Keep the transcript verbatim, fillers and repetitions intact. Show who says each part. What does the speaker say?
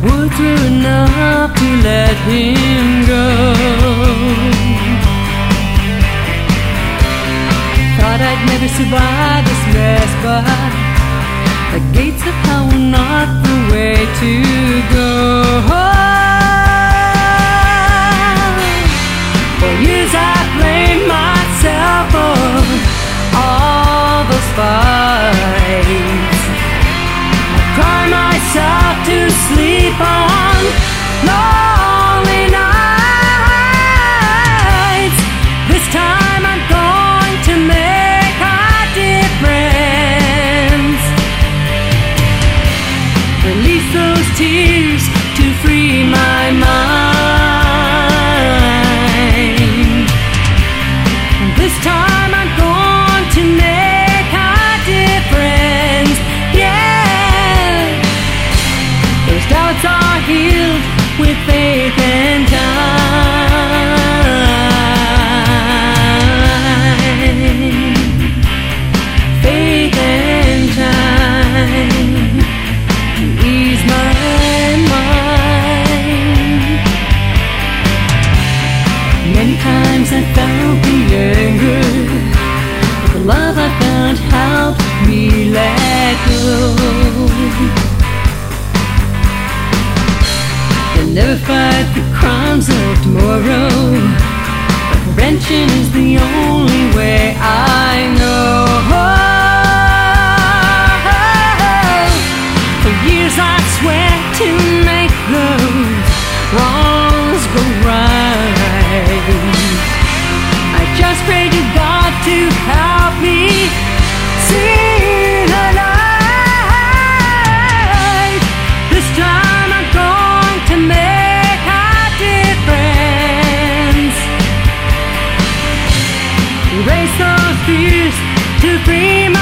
Speaker 1: were true enough to let him go. Thought I'd never survive this mess, but the gates of hell were not the way to go. For years I blamed myself for all those fights. I cried myself to sleep on lonely nights. This time I'm going to make a difference. Release those tears to free my mind. This time I'm going to make a difference. Yeah, those doubts are healed with faith and time. Faith and time to ease my mind. Many times I felt the anger, but the love I found helped me let go. I'll never fight the crimes of tomorrow, but prevention is the only way I know. For years I swear to make those wrongs go right. I just pray to God to help me see the light. This time I'm going to make a difference. Erase those fears to free my